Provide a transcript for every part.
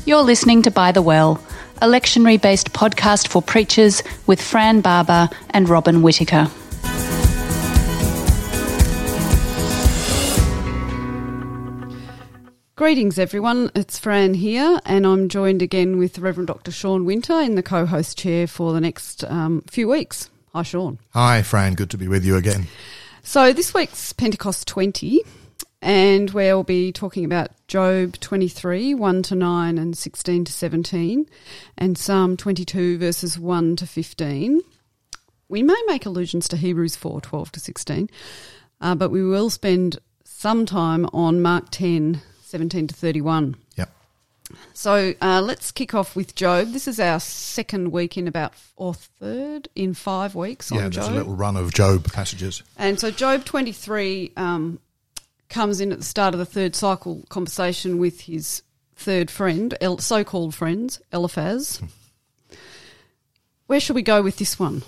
You're listening to By the Well, a lectionary-based podcast for preachers with Fran Barber and Robin Whittaker. Greetings everyone, it's Fran here and I'm joined again with Reverend Dr. Sean Winter in the co-host chair for the next few weeks. Hi Sean. Hi Fran, good to be with you again. So this week's Pentecost 20 and we'll be talking about Job 23, 1 to 9 and 16 to 17 and Psalm 22 verses 1 to 15. We may make allusions to Hebrews 4, 12 to 16, but we will spend some time on Mark 10, 17 to 31. Yep. So let's kick off with Job. This is our second week in third in 5 weeks on Job. Yeah, there's a little run of Job passages. And so Job 23 comes in at the start of the third cycle conversation with his third friend, so-called friends, Eliphaz. Where shall we go with this one?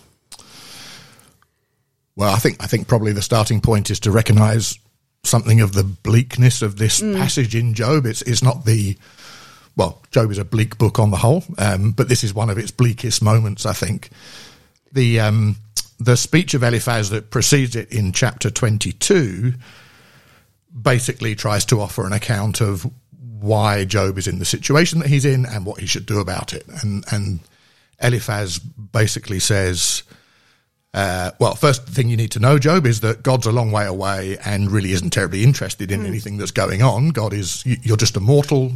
Well, I think probably the starting point is to recognise something of the bleakness of this passage in Job. It's not Job is a bleak book on the whole, but this is one of its bleakest moments, I think. The speech of Eliphaz that precedes it in chapter 22 basically tries to offer an account of why Job is in the situation that he's in and what he should do about it. And Eliphaz basically says, first thing you need to know, Job, is that God's a long way away and really isn't terribly interested in anything that's going on. You're just a mortal.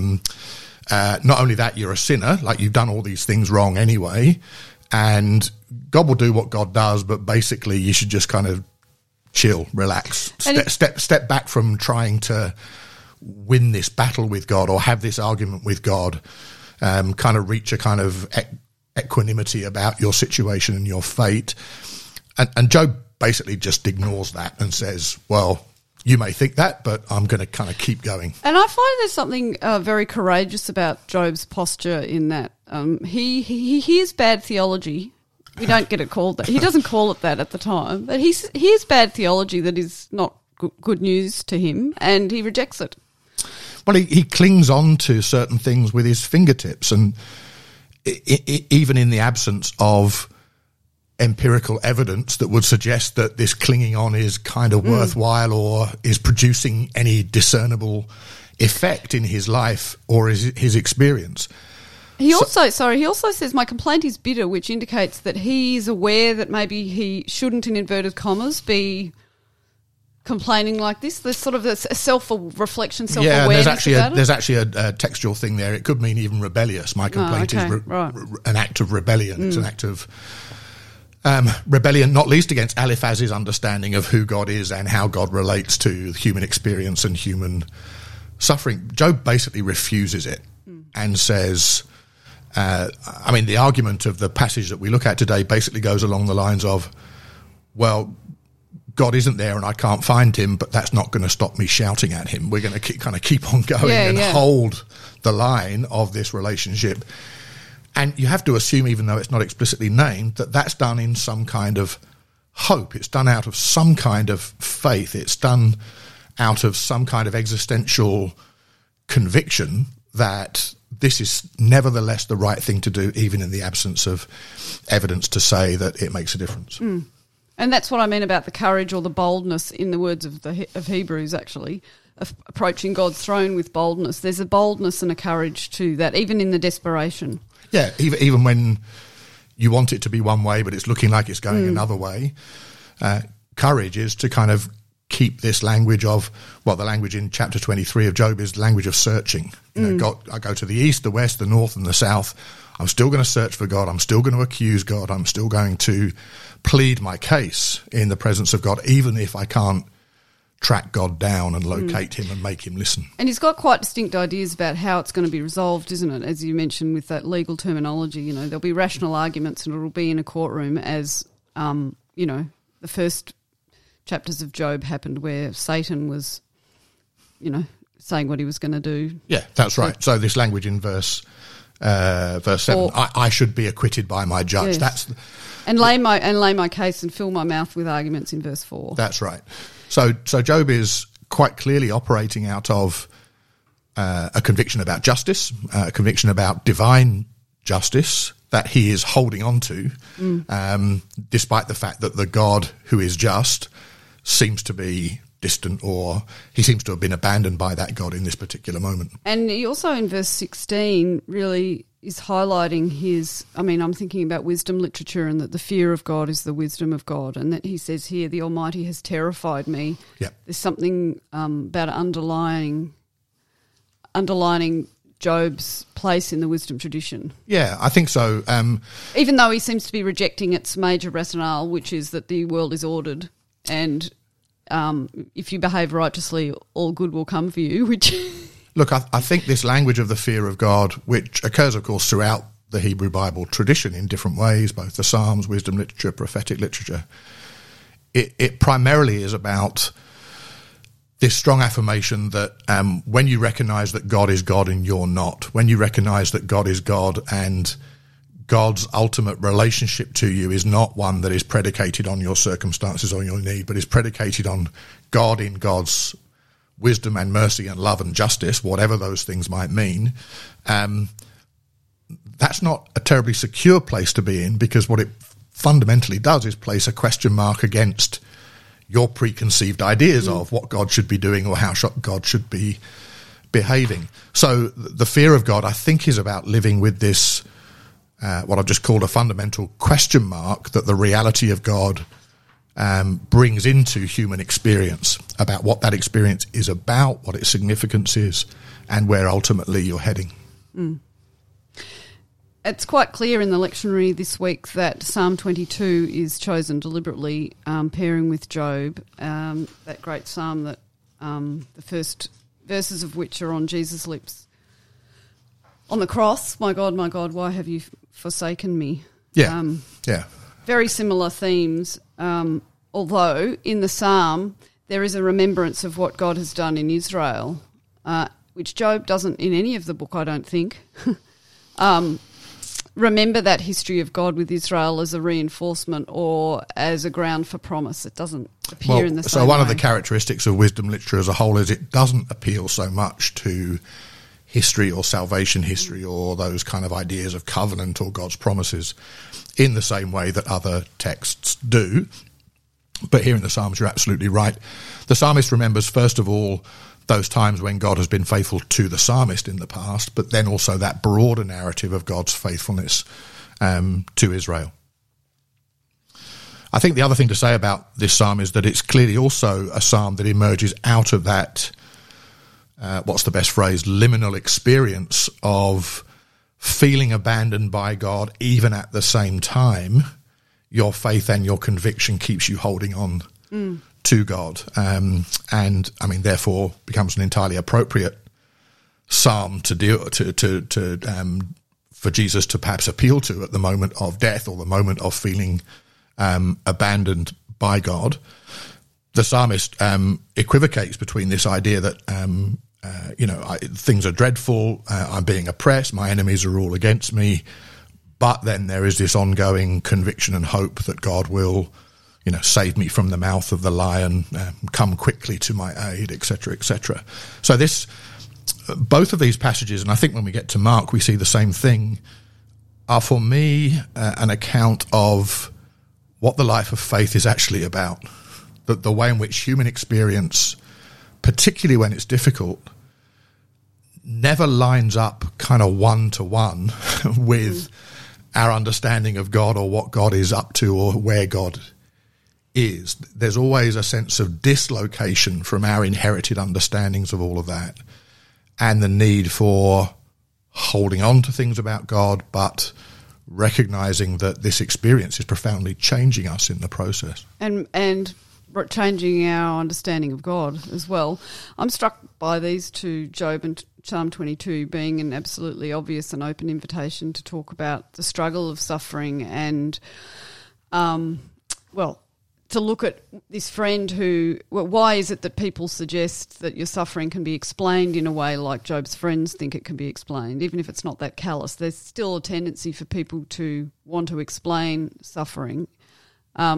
Not only that, you're a sinner, like you've done all these things wrong anyway. And God will do what God does, but basically you should just kind of chill, relax, step back from trying to win this battle with God or have this argument with God, kind of reach a kind of equanimity about your situation and your fate. And Job basically just ignores that and says, well, you may think that, but I'm going to kind of keep going. And I find there's something very courageous about Job's posture in that he hears bad theology. We don't get it called that. He doesn't call it that at the time, but he hears bad theology that is not good news to him, and he rejects it. Well, he clings on to certain things with his fingertips, and even in the absence of empirical evidence that would suggest that this clinging on is kind of worthwhile or is producing any discernible effect in his life or his experience. He also says, my complaint is bitter, which indicates that he's aware that maybe he shouldn't, in inverted commas, be complaining like this. There's sort of a self-reflection, self-awareness. Yeah, there's actually a textual thing there. It could mean even rebellious. My complaint is an act of rebellion. It's an act of rebellion, not least against Eliphaz's understanding of who God is and how God relates to human experience and human suffering. Job basically refuses it and says, the argument of the passage that we look at today basically goes along the lines of, well, God isn't there and I can't find him, but that's not going to stop me shouting at him. We're going to keep on going hold the line of this relationship. And you have to assume, even though it's not explicitly named, that that's done in some kind of hope. It's done out of some kind of faith. It's done out of some kind of existential conviction that this is nevertheless the right thing to do, even in the absence of evidence to say that it makes a difference. And that's what I mean about the courage or the boldness, in the words of Hebrews, actually, of approaching God's throne with boldness. There's a boldness and a courage to that, even in the desperation. Yeah, even when you want it to be one way, but it's looking like it's going another way. Courage is to kind of keep this language of, the language in chapter 23 of Job is the language of searching. I go to the east, the west, the north and the south. I'm still going to search for God. I'm still going to accuse God. I'm still going to plead my case in the presence of God, even if I can't track God down and locate him and make him listen. And he's got quite distinct ideas about how it's going to be resolved, isn't it? As you mentioned with that legal terminology, there'll be rational arguments and it'll be in a courtroom as, the first chapters of Job happened where Satan was, saying what he was going to do. Yeah, that's right. So this language in verse 7, I should be acquitted by my judge. Yes. And lay my case and fill my mouth with arguments in verse 4. That's right. So Job is quite clearly operating out of a conviction about justice, a conviction about divine justice that he is holding on to, despite the fact that the God who is just seems to be distant, or he seems to have been abandoned by that God in this particular moment. And he also in verse 16 really is highlighting his, I'm thinking about wisdom literature, and that the fear of God is the wisdom of God, and that he says here, the Almighty has terrified me. Yep. There's something about underlining Job's place in the wisdom tradition. Yeah, I think so. Even though he seems to be rejecting its major rationale, which is that the world is ordered, and if you behave righteously, all good will come for you, which... Look, I think this language of the fear of God, which occurs, of course, throughout the Hebrew Bible tradition in different ways, both the Psalms, wisdom literature, prophetic literature, it primarily is about this strong affirmation that when you recognise that God is God and you're not, when you recognise that God is God and God's ultimate relationship to you is not one that is predicated on your circumstances or your need, but is predicated on God in God's wisdom and mercy and love and justice, whatever those things might mean, that's not a terribly secure place to be in, because what it fundamentally does is place a question mark against your preconceived ideas of what God should be doing or how God should be behaving. So the fear of God, I think, is about living with this, what I've just called a fundamental question mark that the reality of God brings into human experience, about what that experience is about, what its significance is, and where ultimately you're heading. It's quite clear in the lectionary this week that Psalm 22 is chosen deliberately, pairing with Job, that great psalm that the first verses of which are on Jesus' lips on the cross. My God, why have you forsaken me? Yeah, Very similar themes, although in the psalm there is a remembrance of what God has done in Israel, which Job doesn't in any of the book, I don't think. Remember that history of God with Israel as a reinforcement or as a ground for promise. It doesn't appear in the same way. So one of the characteristics of wisdom literature as a whole is it doesn't appeal so much to history or salvation history or those kind of ideas of covenant or God's promises in the same way that other texts do. But here in the Psalms, you're absolutely right. The psalmist remembers, first of all, those times when God has been faithful to the psalmist in the past, but then also that broader narrative of God's faithfulness to Israel. I think the other thing to say about this psalm is that it's clearly also a psalm that emerges out of that, what's the best phrase, liminal experience of feeling abandoned by God, even at the same time your faith and your conviction keeps you holding on to God. And I mean, therefore becomes an entirely appropriate psalm to deal for Jesus to perhaps appeal to at the moment of death or the moment of feeling abandoned by God. The psalmist equivocates between this idea that things are dreadful, I'm being oppressed, my enemies are all against me, but then there is this ongoing conviction and hope that God will, save me from the mouth of the lion, come quickly to my aid, etc., etc. So both of these passages, and I think when we get to Mark we see the same thing, are for me an account of what the life of faith is actually about. The way in which human experience, particularly when it's difficult, never lines up kind of one-to-one with our understanding of God or what God is up to or where God is. There's always a sense of dislocation from our inherited understandings of all of that and the need for holding on to things about God, but recognizing that this experience is profoundly changing us in the process. And changing our understanding of God as well. I'm struck by these two, Job and Psalm 22, being an absolutely obvious and open invitation to talk about the struggle of suffering and, to look at this friend who, why is it that people suggest that your suffering can be explained in a way like Job's friends think it can be explained, even if it's not that callous? There's still a tendency for people to want to explain suffering.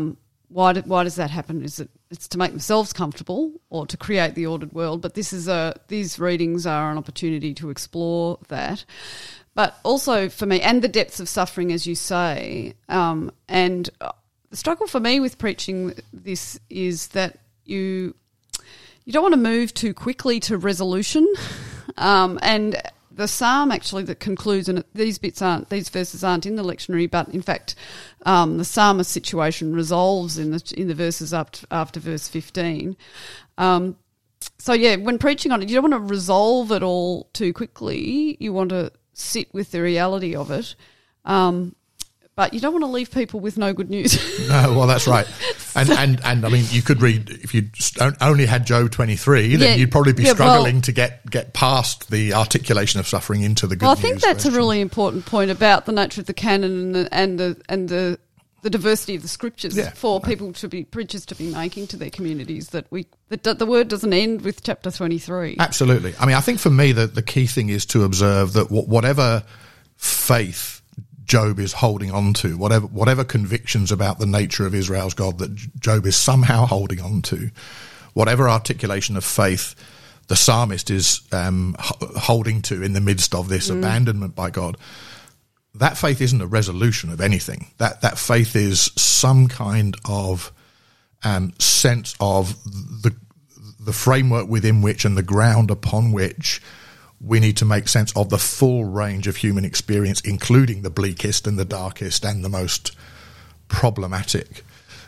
why does that happen? Is it's to make themselves comfortable or to create the ordered world? But these readings are an opportunity to explore that. But also for me, and the depths of suffering, as you say, and the struggle for me with preaching this is that you don't want to move too quickly to resolution, and the psalm actually that concludes, and these verses aren't in the lectionary, but in fact, the psalmist situation resolves in the verses up after verse 15. So yeah, when preaching on it, you don't want to resolve it all too quickly. You want to sit with the reality of it. But you don't want to leave people with no good news. No, well, that's right. And I mean, you could read, if you only had Job 23, then you'd probably be struggling to get past the articulation of suffering into the good news. Well, I think that's a really important point about the nature of the canon and the diversity of the scriptures for preachers to be making to their communities, that the word doesn't end with chapter 23. Absolutely. I mean, I think for me the key thing is to observe that whatever faith Job is holding on to, whatever convictions about the nature of Israel's God that Job is somehow holding on to, whatever articulation of faith the psalmist is holding to in the midst of this abandonment by God, that faith isn't a resolution of anything. That faith is some kind of sense of the framework within which and the ground upon which we need to make sense of the full range of human experience, including the bleakest and the darkest and the most problematic.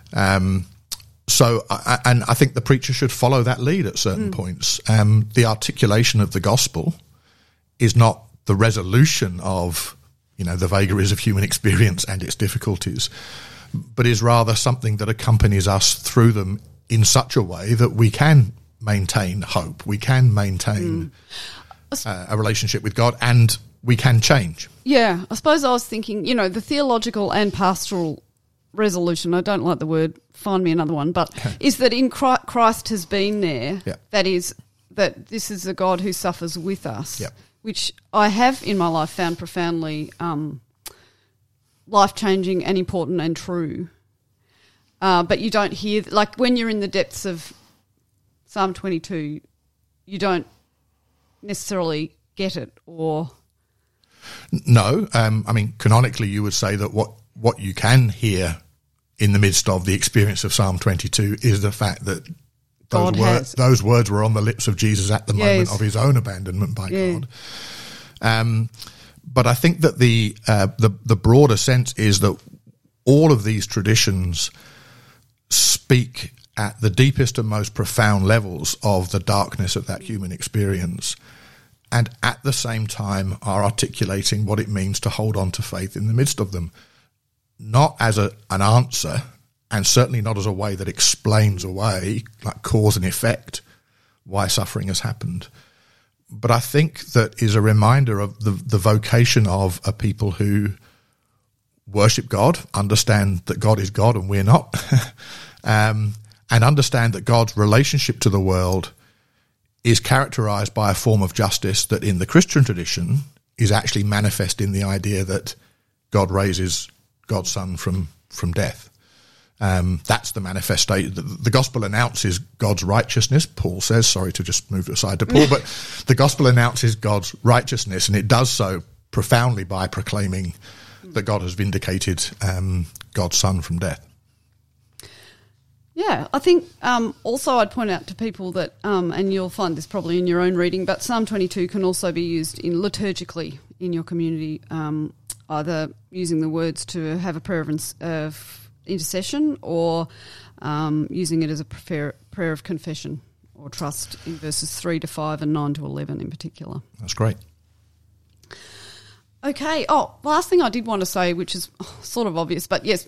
So I think the preacher should follow that lead at certain points. The articulation of the gospel is not the resolution of, the vagaries of human experience and its difficulties, but is rather something that accompanies us through them in such a way that we can maintain hope, we can maintain a relationship with God, and we can change. Yeah, I suppose I was thinking, the theological and pastoral resolution, I don't like the word, find me another one, but is that in Christ has been there, that is, that this is a God who suffers with us, which I have in my life found profoundly life-changing and important and true. But you don't hear, like when you're in the depths of Psalm 22, you don't necessarily get it, or no. I mean, canonically, you would say that what you can hear in the midst of the experience of Psalm 22 is the fact that those words were on the lips of Jesus at the moment of his own abandonment by God. But I think that the broader sense is that all of these traditions speak at the deepest and most profound levels of the darkness of that human experience, and at the same time are articulating what it means to hold on to faith in the midst of them, not as an answer, and certainly not as a way that explains away, like cause and effect, why suffering has happened. But I think that is a reminder of the vocation of a people who worship God, understand that God is God and we're not, and understand that God's relationship to the world is characterized by a form of justice that in the Christian tradition is actually manifest in the idea that God raises God's Son from death. That's the manifestation. The gospel announces God's righteousness, Paul says. Sorry to just move aside to Paul, but the gospel announces God's righteousness, and it does so profoundly by proclaiming that God has vindicated God's Son from death. Yeah, I think also I'd point out to people that, and you'll find this probably in your own reading, but Psalm 22 can also be used liturgically in your community, either using the words to have a prayer of intercession or using it as a prayer of confession or trust in verses 3 to 5 and 9 to 11 in particular. That's great. Okay. Oh, last thing I did want to say, which is sort of obvious, but yes,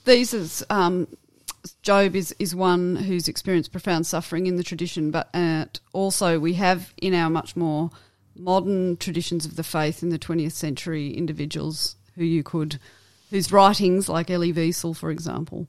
Job is one who's experienced profound suffering in the tradition, but also we have in our much more modern traditions of the faith in the 20th century individuals whose writings, like Elie Wiesel, for example,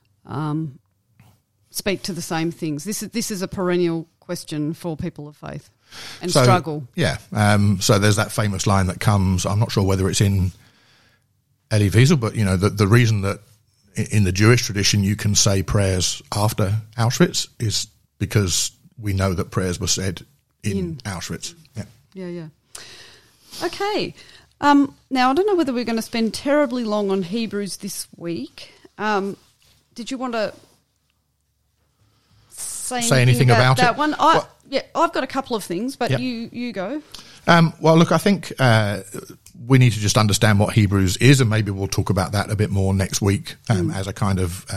speak to the same things. This is a perennial question for people of faith and struggle. Yeah. So there's that famous line that comes, I'm not sure whether it's in Elie Wiesel, but, the reason that in the Jewish tradition you can say prayers after Auschwitz is because we know that prayers were said in Auschwitz. Yeah. Okay. Now, I don't know whether we're going to spend terribly long on Hebrews this week. Did you want to say anything about that one? I've got a couple of things, but you go. Well, look, I think we need to just understand what Hebrews is, and maybe we'll talk about that a bit more next week as a kind of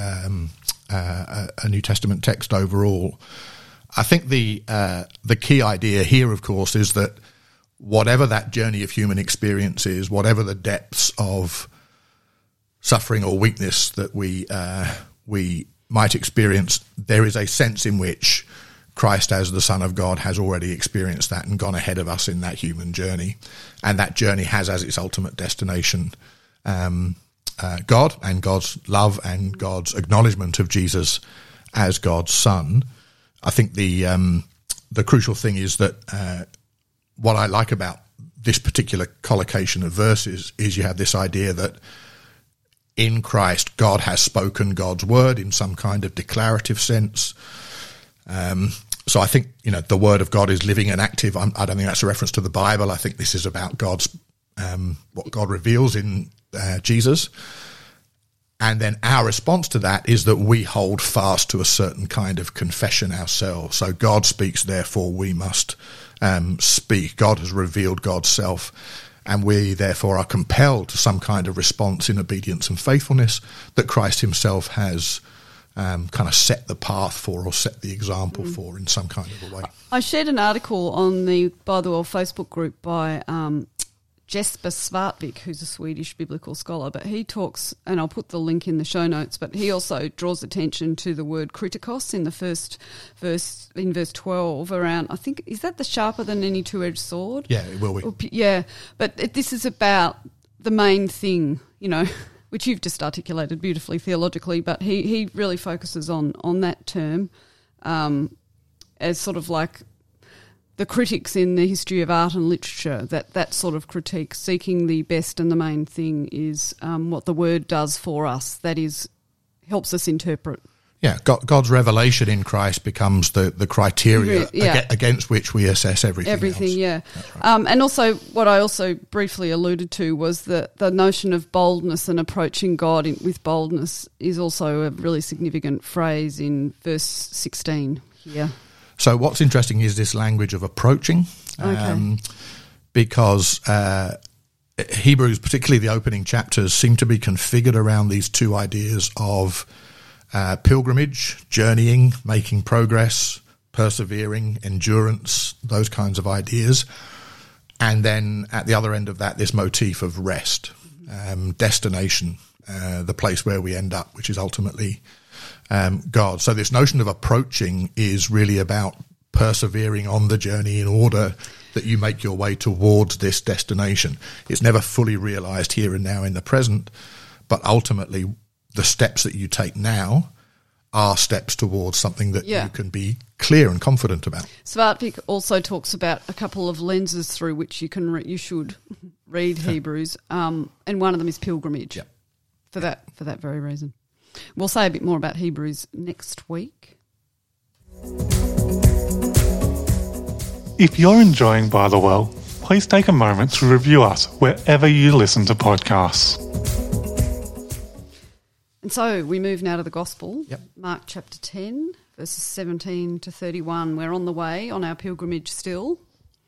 a New Testament text overall. I think the key idea here, of course, is that whatever that journey of human experience is, whatever the depths of suffering or weakness that we might experience, there is a sense in which Christ as the Son of God has already experienced that and gone ahead of us in that human journey. And that journey has as its ultimate destination God and God's love and God's acknowledgement of Jesus as God's Son. I think the crucial thing is that what I like about this particular collocation of verses is you have this idea that in Christ God has spoken God's word in some kind of declarative sense. So I think, the word of God is living and active. I don't think that's a reference to the Bible. I think this is about God's what God reveals in Jesus. And then our response to that is that we hold fast to a certain kind of confession ourselves. So God speaks, therefore we must speak. God has revealed God's self, and we therefore are compelled to some kind of response in obedience and faithfulness that Christ himself has kind of set the path for, or set the example for in some kind of a way. I shared an article on the By the Well Facebook group by Jesper Svartvik, who's a Swedish biblical scholar, but he talks, and I'll put the link in the show notes, but he also draws attention to the word kritikos in the first verse, in verse 12, around, I think, is that the sharper than any two-edged sword? Yeah, it will be. Yeah, but this is about the main thing, which you've just articulated beautifully theologically, but he really focuses on that term as sort of like the critics in the history of art and literature, that sort of critique, seeking the best and the main thing is what the word does for us, that is, helps us interpret. Yeah, God's revelation in Christ becomes the criteria against which we assess everything else. Yeah. Right. And also, what I also briefly alluded to was the notion of boldness and approaching God with boldness is also a really significant phrase in verse 16 here. So what's interesting is this language of approaching, because Hebrews, particularly the opening chapters, seem to be configured around these two ideas of pilgrimage, journeying, making progress, persevering, endurance, those kinds of ideas. And then at the other end of that, this motif of rest, destination, the place where we end up, which is ultimately God. So this notion of approaching is really about persevering on the journey in order that you make your way towards this destination. It's never fully realised here and now in the present, but ultimately the steps that you take now are steps towards something that you can be clear and confident about. Svartvik also talks about a couple of lenses through which you should read Hebrews, and one of them is pilgrimage. For that very reason. We'll say a bit more about Hebrews next week. If you're enjoying By the Well, please take a moment to review us wherever you listen to podcasts. And so we move now to the Gospel, Mark chapter 10, verses 17 to 31. We're on the way on our pilgrimage still.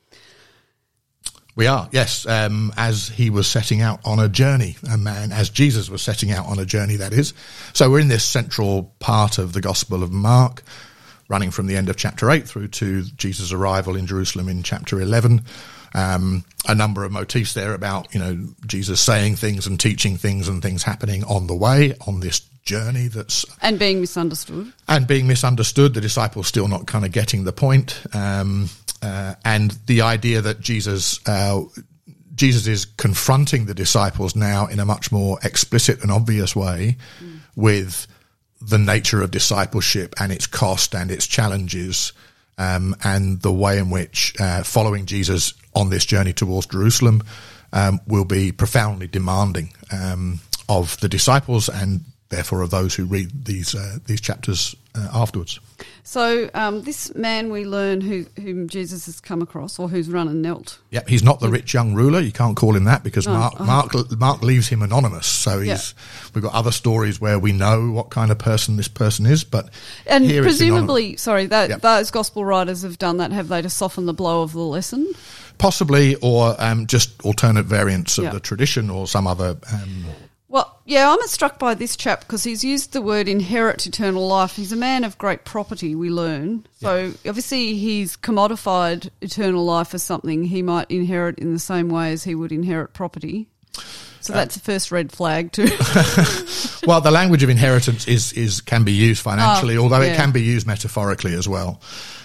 We are, yes, as he was setting out on a journey, as Jesus was setting out on a journey, that is. So we're in this central part of the Gospel of Mark, running from the end of chapter 8 through to Jesus' arrival in Jerusalem in chapter 11. A number of motifs there about, Jesus saying things and teaching things and things happening on the way, on this journey that's... And being misunderstood. The disciples still not kind of getting the point. And the idea that Jesus is confronting the disciples now in a much more explicit and obvious way with the nature of discipleship and its cost and its challenges, and the way in which following Jesus on this journey towards Jerusalem will be profoundly demanding of the disciples and therefore of those who read these chapters afterwards. So this man we learn whom Jesus has come across, or who's run and knelt. Yep, he's not the rich young ruler. You can't call him that because Mark leaves him anonymous. So we've got other stories where we know what kind of person this person is, but and here presumably, those gospel writers have done that, have they, to soften the blow of the lesson? Possibly, or just alternate variants of the tradition, or some other. Well, yeah, I'm struck by this chap because he's used the word inherit eternal life. He's a man of great property, we learn. So obviously he's commodified eternal life as something he might inherit in the same way as he would inherit property. So that's the first red flag too. Well, the language of inheritance can be used financially, although it can be used metaphorically as well.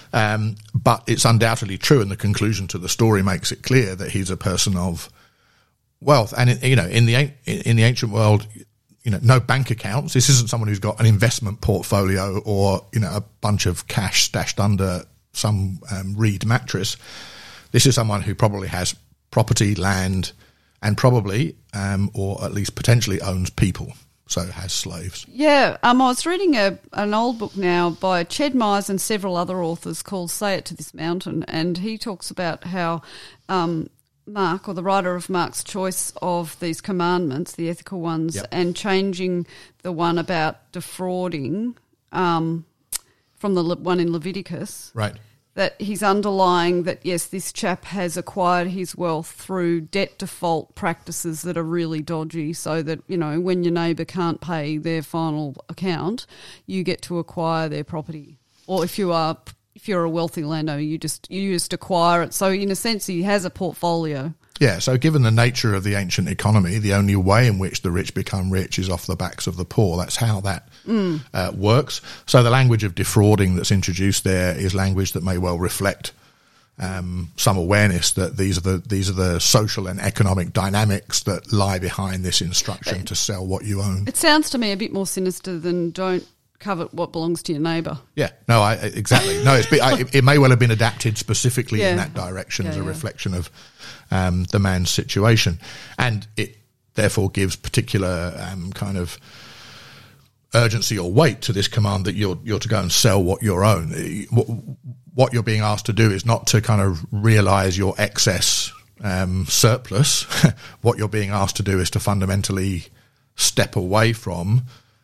But it's undoubtedly true, and the conclusion to the story makes it clear that he's a person of wealth. And in the ancient world, no bank accounts. This isn't someone who's got an investment portfolio or a bunch of cash stashed under some reed mattress. This is someone who probably has property, land, and probably or at least potentially owns people. So has slaves. Yeah, I was reading an old book now by Ched Myers and several other authors called Say It to This Mountain, and he talks about how Mark, or the writer of Mark's choice of these commandments, the ethical ones, and changing the one about defrauding from the one in Leviticus. Right. That he's underlying that, yes, this chap has acquired his wealth through debt default practices that are really dodgy, so that, when your neighbour can't pay their final account, you get to acquire their property. Or if you're a wealthy landowner, you just acquire it. So in a sense, he has a portfolio. Yeah, so given the nature of the ancient economy, the only way in which the rich become rich is off the backs of the poor. That's how that works. So the language of defrauding that's introduced there is language that may well reflect some awareness that these are the social and economic dynamics that lie behind this instruction to sell what you own. It sounds to me a bit more sinister than don't covet what belongs to your neighbour. Yeah, no, exactly. No, it may well have been adapted specifically in that direction as a reflection of the man's situation, and it therefore gives particular kind of urgency or weight to this command that you're to go and sell what you own. What you're being asked to do is not to kind of realise your excess surplus. What you're being asked to do is to fundamentally step away from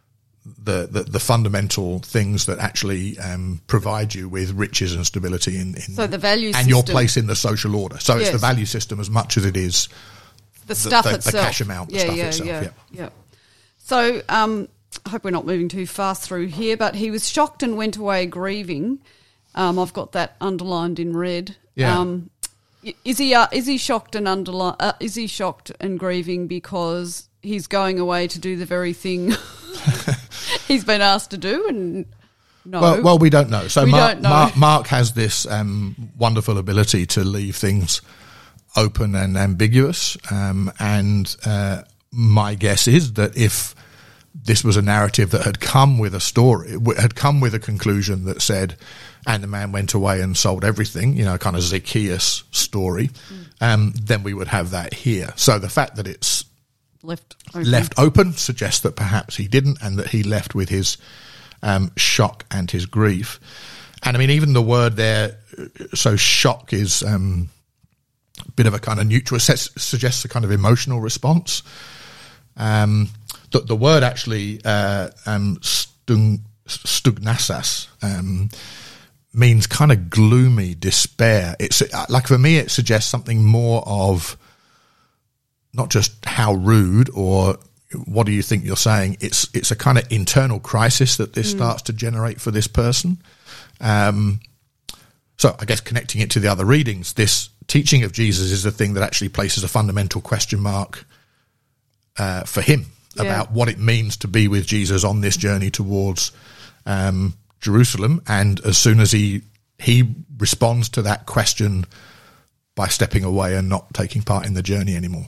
the fundamental things that actually provide you with riches and stability in so the value and system, your place in the social order. So it's the value system as much as it is the stuff itself, the cash amount, the stuff itself. Yeah. So I hope we're not moving too fast through here, but he was shocked and went away grieving. I've got that underlined in red. Yeah. Is he shocked and is he shocked and grieving because he's going away to do the very thing he's been asked to do? And no. Well, we don't know. So Mark has this wonderful ability to leave things open and ambiguous. And my guess is that if this was a narrative that had come with a story, had come with a conclusion that said, and the man went away and sold everything, kind of Zacchaeus story, then we would have that here. So the fact that it's left open suggests that perhaps he didn't, and that he left with his shock and his grief. And I mean, even the word there, so shock is a bit of a kind of neutral, suggests a kind of emotional response. The word actually, stugnasas, means kind of gloomy despair. It's like, for me, it suggests something more of not just how rude or what do you think you're saying. It's a kind of internal crisis that this starts to generate for this person. So I guess connecting it to the other readings, this teaching of Jesus is the thing that actually places a fundamental question mark for him about what it means to be with Jesus on this journey towards Jerusalem. And as soon as he responds to that question by stepping away and not taking part in the journey anymore.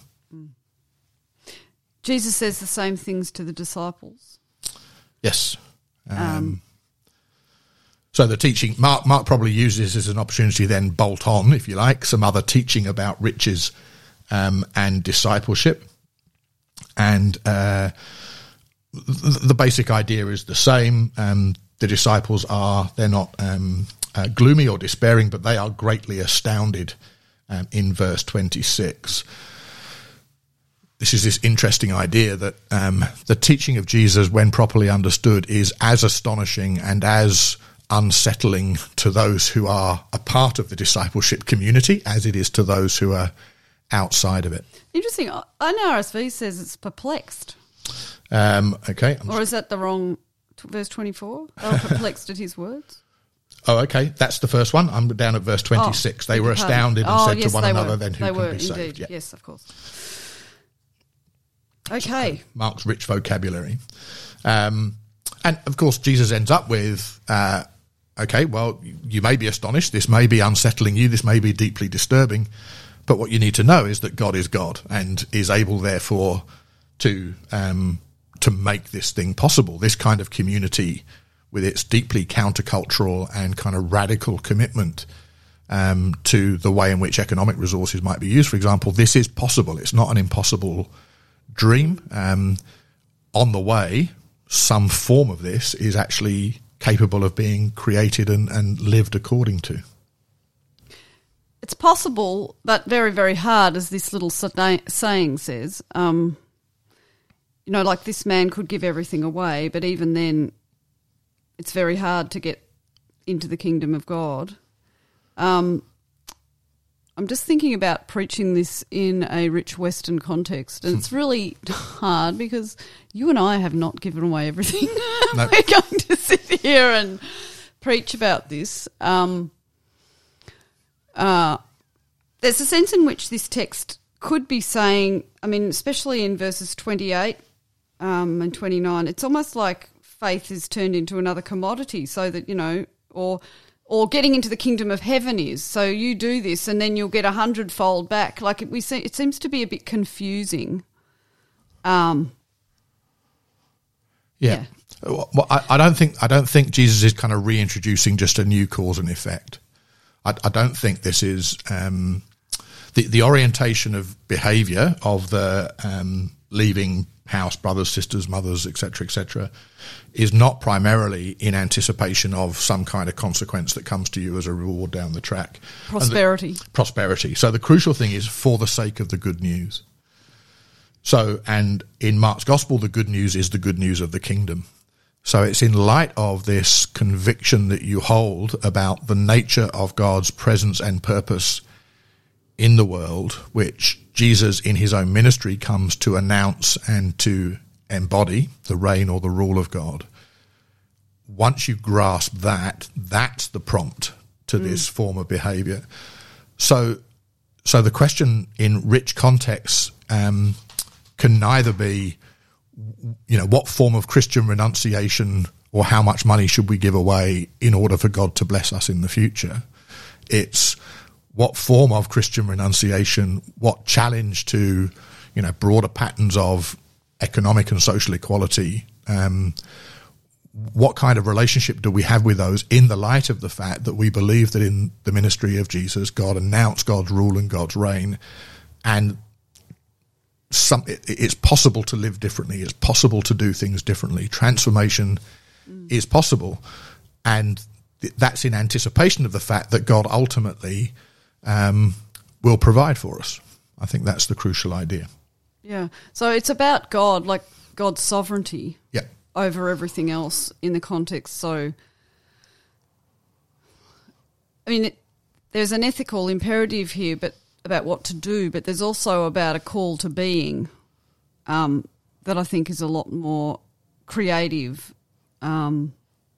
Jesus says the same things to the disciples. Yes. So the teaching, Mark probably uses this as an opportunity to then bolt on, if you like, some other teaching about riches and discipleship. And the basic idea is the same. The disciples they're not gloomy or despairing, but they are greatly astounded in verse 26. This is this interesting idea that the teaching of Jesus, when properly understood, is as astonishing and as unsettling to those who are a part of the discipleship community as it is to those who are outside of it. Interesting. NRSV says it's perplexed. Okay. Or is that the wrong verse 24? They were perplexed at his words. Oh, okay. That's the first one. I'm down at verse 26. They were astounded and said to one another, then who can be saved? Indeed. Yeah. Yes, of course. Okay. Mark's rich vocabulary. And, of course, Jesus ends up with, okay, well, you may be astonished. This may be unsettling you. This may be deeply disturbing. But what you need to know is that God is God and is able, therefore, to make this thing possible, this kind of community with its deeply countercultural and kind of radical commitment to the way in which economic resources might be used. For example, this is possible. It's not an impossible dream. On the way, some form of this is actually capable of being created and lived according to. It's possible, but very, very hard, as this little saying says. Like this man could give everything away, but even then it's very hard to get into the kingdom of God. I'm just thinking about preaching this in a rich Western context, and it's really hard because you and I have not given away everything. No. We're going to sit here and preach about this. There's a sense in which this text could be saying, especially in verses 28 and 29, it's almost like faith is turned into another commodity, so that, or getting into the kingdom of heaven is. So you do this and then you'll get 100-fold back. Like it seems to be a bit confusing. Yeah. Well, I don't think Jesus is kind of reintroducing just a new cause and effect. I don't think this is the orientation of behaviour of the leaving house, brothers, sisters, mothers, etc., is not primarily in anticipation of some kind of consequence that comes to you as a reward down the track. Prosperity. Prosperity. So the crucial thing is for the sake of the good news. So, and in Mark's gospel, the good news is the good news of the kingdom. So it's in light of this conviction that you hold about the nature of God's presence and purpose in the world, which Jesus in his own ministry comes to announce and to embody, the reign or the rule of God. Once you grasp that, that's the prompt to this form of behaviour. So the question in rich contexts can neither be, what form of Christian renunciation or how much money should we give away in order for God to bless us in the future. It's what form of Christian renunciation, what challenge to, broader patterns of economic and social equality, what kind of relationship do we have with those in the light of the fact that we believe that in the ministry of Jesus, God announced God's rule and God's reign, and it's possible to live differently. It's possible to do things differently. Transformation is possible, and that's in anticipation of the fact that God ultimately will provide for us. I think that's the crucial idea. Yeah. So it's about God, like God's sovereignty over everything else in the context. So, there's an ethical imperative here, but about what to do, but there's also about a call to being that I think is a lot more creative than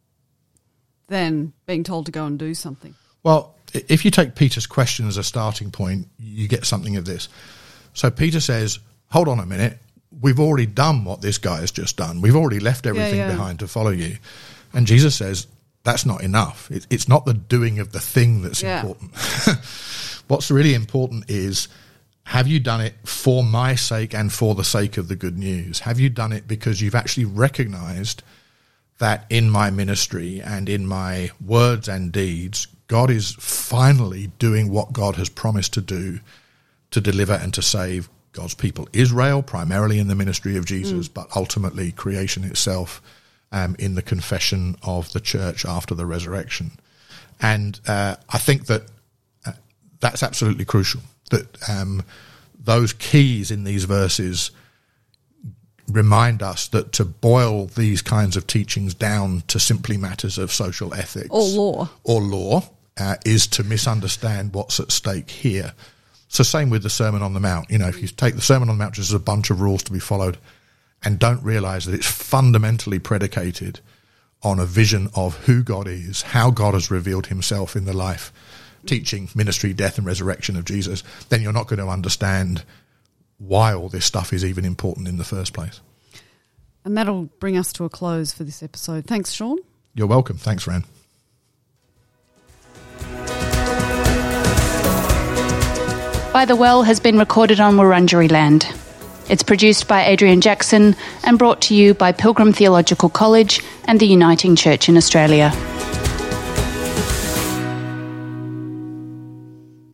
being told to go and do something. Well, if you take Peter's question as a starting point, you get something of this. So Peter says, hold on a minute, we've already done what this guy has just done. We've already left everything behind to follow you. And Jesus says, that's not enough. It's not the doing of the thing that's important. What's really important is, have you done it for my sake and for the sake of the good news? Have you done it because you've actually recognised that in my ministry and in my words and deeds, God is finally doing what God has promised to do to deliver and to save God's people Israel, primarily in the ministry of Jesus, but ultimately creation itself in the confession of the church after the resurrection. And I think that that's absolutely crucial, that those keys in these verses remind us that to boil these kinds of teachings down to simply matters of social ethics Or law. Is to misunderstand what's at stake here. So same with the Sermon on the Mount. You know, if you take the Sermon on the Mount just as a bunch of rules to be followed and don't realise that it's fundamentally predicated on a vision of who God is, how God has revealed himself in the life, teaching, ministry, death and resurrection of Jesus, then you're not going to understand why all this stuff is even important in the first place. And that'll bring us to a close for this episode. Thanks, Sean. You're welcome. Thanks, Fran. By the Well has been recorded on Wurundjeri land. It's produced by Adrian Jackson and brought to you by Pilgrim Theological College and the Uniting Church in Australia.